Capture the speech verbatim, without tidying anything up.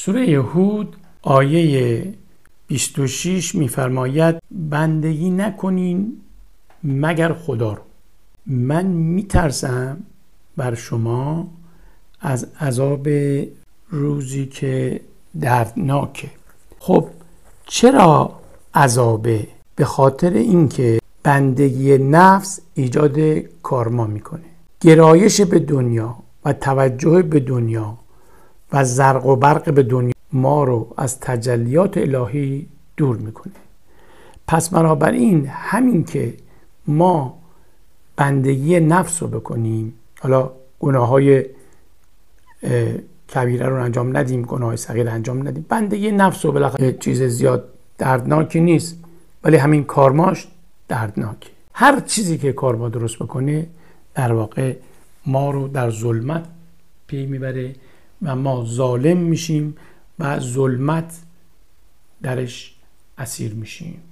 سوره هود آیه بیست و شش میفرماید بندگی نکنین مگر خدا رو. من میترسم بر شما از عذاب روزی که دردناکه. خب چرا عذابه؟ به خاطر اینکه بندگی نفس ایجاد کارما میکنه، گرایش به دنیا و توجه به دنیا و زرق و برق به دنیا ما رو از تجلیات الهی دور میکنه. پس بنابراین همین که ما بندگی نفس رو بکنیم، حالا گناه های کبیره رو انجام ندیم، گناه های صغیر انجام ندیم، بندگی نفس رو بالاخره چیز زیاد دردناکی نیست، ولی همین کارماش دردناکه. هر چیزی که کارما درست بکنه در واقع ما رو در ظلمت پی میبره و ما ظالم میشیم و ظلمت درش اسیر میشیم.